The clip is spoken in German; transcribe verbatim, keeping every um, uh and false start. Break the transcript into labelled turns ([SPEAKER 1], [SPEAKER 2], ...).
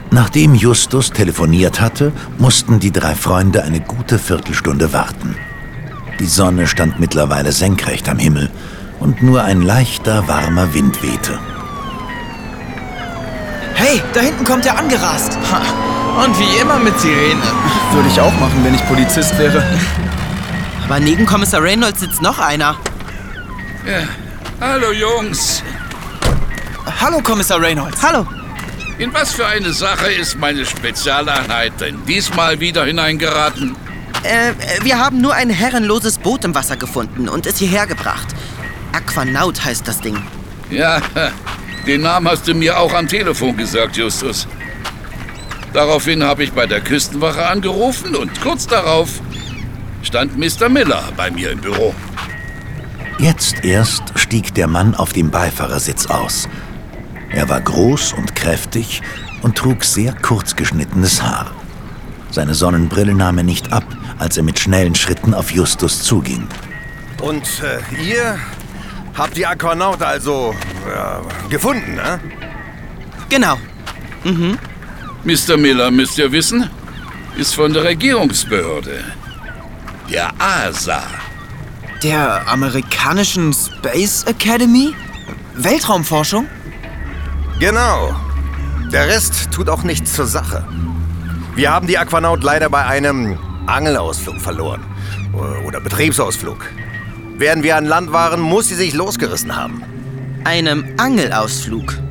[SPEAKER 1] Nachdem Justus telefoniert hatte, mussten die drei Freunde eine gute Viertelstunde warten. Die Sonne stand mittlerweile senkrecht am Himmel und nur ein leichter, warmer Wind wehte.
[SPEAKER 2] Hey, da hinten kommt er angerast.
[SPEAKER 3] Ha, und wie immer mit Sirene.
[SPEAKER 2] Würde ich auch machen, wenn ich Polizist wäre.
[SPEAKER 4] Aber neben Kommissar Reynolds sitzt noch einer.
[SPEAKER 5] Ja. Hallo, Jungs.
[SPEAKER 2] Hallo, Kommissar Reynolds.
[SPEAKER 4] Hallo.
[SPEAKER 5] In was für eine Sache ist meine Spezialeinheit denn diesmal wieder hineingeraten?
[SPEAKER 4] Äh, wir haben nur ein herrenloses Boot im Wasser gefunden und es hierher gebracht. Aquanaut heißt das Ding.
[SPEAKER 5] Ja, den Namen hast du mir auch am Telefon gesagt, Justus. Daraufhin habe ich bei der Küstenwache angerufen und kurz darauf stand Mister Miller bei mir im Büro.
[SPEAKER 1] Jetzt erst stieg der Mann auf dem Beifahrersitz aus. Er war groß und kräftig und trug sehr kurz geschnittenes Haar. Seine Sonnenbrille nahm er nicht ab, als er mit schnellen Schritten auf Justus zuging.
[SPEAKER 6] Und äh, ihr habt die Aquanaut also äh, gefunden, ne?
[SPEAKER 4] Genau. Mhm.
[SPEAKER 5] Mister Miller, müsst ihr wissen, ist von der Regierungsbehörde, der A S A.
[SPEAKER 2] Der amerikanischen Space Academy? Weltraumforschung?
[SPEAKER 6] Genau. Der Rest tut auch nichts zur Sache. Wir haben die Aquanaut leider bei einem Angelausflug verloren. Oder Betriebsausflug. Während wir an Land waren, muss sie sich losgerissen haben.
[SPEAKER 4] Einem Angelausflug.